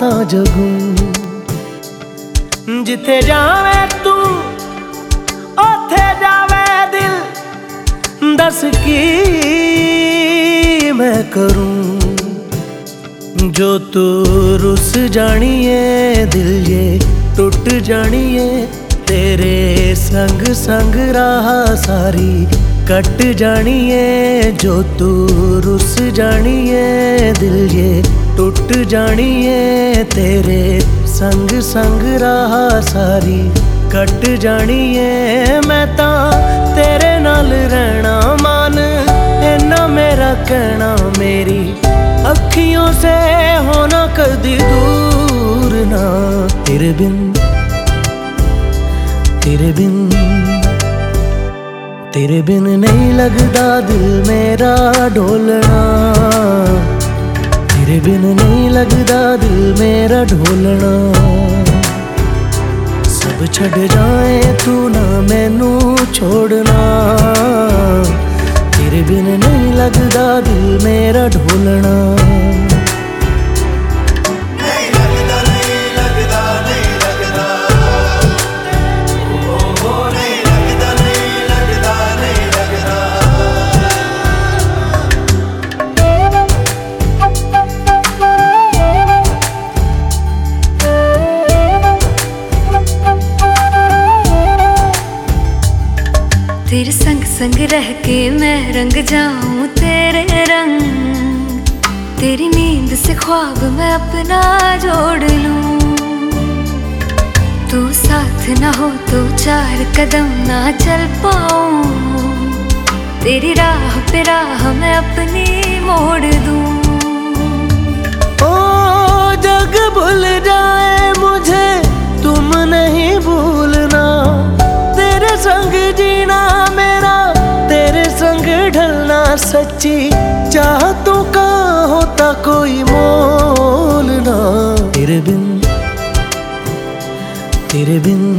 तां जगूं। जिथे जावे तू ओथे जावे दिल, दस की मैं करूं। जो तू रुस जानिए दिल ये टुट जानिए, तेरे संग संग राह सारी कट जानिए। जो तू रुस जानिए दिल ये टुट जानिए, तेरे संग संग राह सारी कट जानिए। मैं तां तेरे नाल रहना मान, इन्ना मेरा कहना, मेरी अखियों से होना कदी दूर ना। तेरे बिन तेरे बिन तेरे बिन नहीं लगदा दिल मेरा ढोलना। तेरे बिन नहीं लगदा दिल मेरा ढोलना। सब छड़ जाए तू ना मैनू छोड़ना। तेरे बिन नहीं लगदा दिल मेरा ढोलना। तेरे संग संग रह के मैं रंग जाऊं तेरे रंग। तेरी नींद से ख्वाब मैं अपना जोड़ लूं। तू साथ ना हो तो चार कदम ना चल पाऊं। तेरी राह पे राह मैं अपनी मोड़ दूं। ओ जग भूल जाए मुझे तुम नहीं भूलना। तेरे संग जीना मेरा, तेरे संग ढलना सच्ची चाहतों का होता कोई मोल ना। तेरे बिन